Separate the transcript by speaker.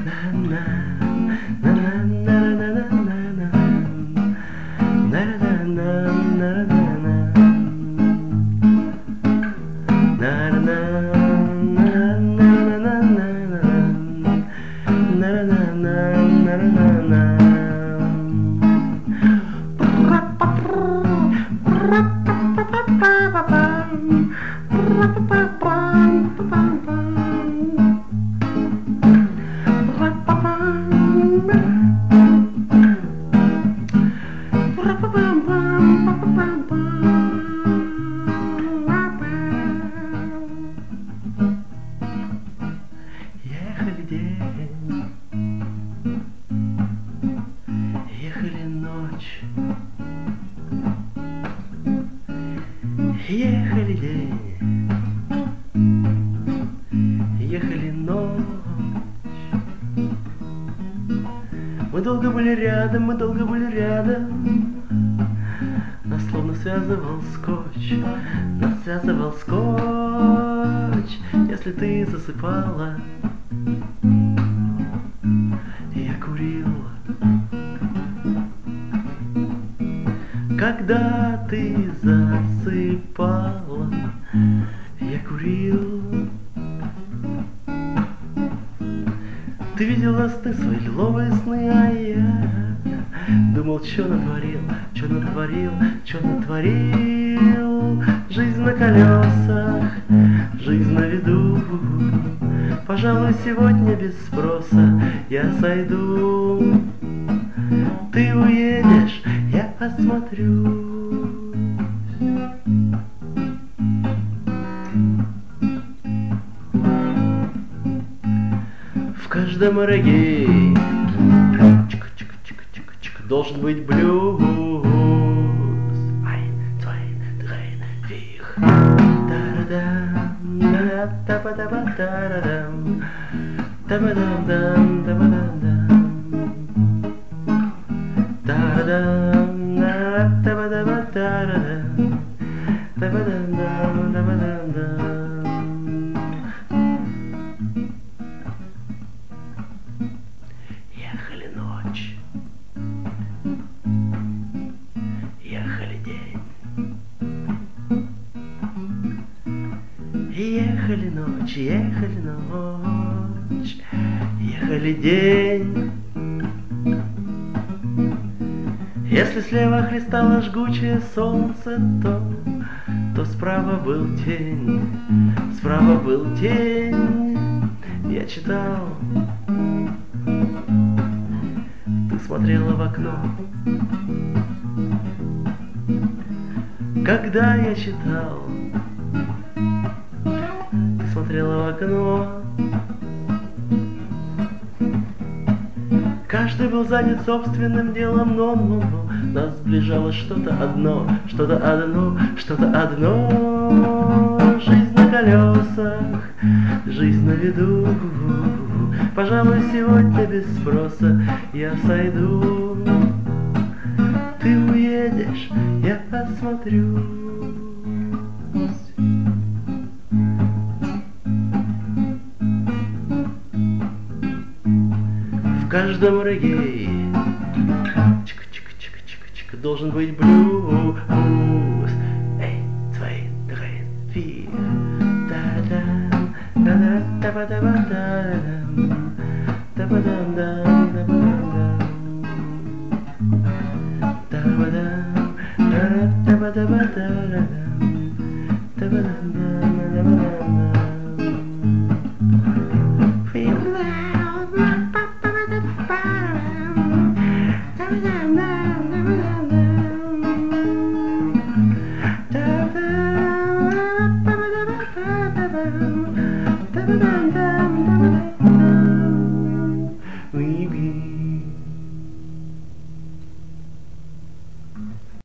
Speaker 1: Ехали день, ехали ночь, ехали день, ехали ночь. Мы долго были рядом, мы долго были рядом. Нас словно связывал скотч, нас связывал скотч. Если ты засыпала, я курил. Когда ты засыпала, я курил. Ты видела сны, свои лиловые сны, а я думал, что натворил, что натворил, что натворил. Жизнь на колесах, жизнь на виду. Пожалуй, сегодня без спроса я сойду. Ты уедешь, я осмотрюсь. В каждом регgae должен быть блюз. Ein, zwei, drei, vier. Та-да-дам, та-ба-да-ба-та-да-дам, та-ба-дам-дам, та-ба-дам-дам, та-да-дам, та-ба-да-ба-та-да-дам, та-ба-дам-дам, та-ба-дам-дам. Ехали ночь, ехали день, ехали ночь, ехали ночь, ехали день. Если слева хлестало жгучее солнце, то справа был тень, справа был тень. Я читал, ты смотрела в окно. Когда я читал, ты смотрела в окно. Каждый был занят собственным делом, но нас сближало что-то одно, что-то одно, что-то одно. Жизнь на колесах, жизнь на виду. Пожалуй, сегодня без спроса я сойду. Ты уедешь, я осмотрюсь. В каждом регgae чик-чик-чик-чик-чик должен быть блюз. Эй, zwei, drei, vier. Та-дам, та-да, та-ба-да-ба-та-дам, та-ба-дам-дам, та-ба-дам-дам, та-ба-дам, та-да, та-ба-да-ба-та-дам, та-ба-дам-дам, та-ба-дам-дам. Da da da da da da da da da da da.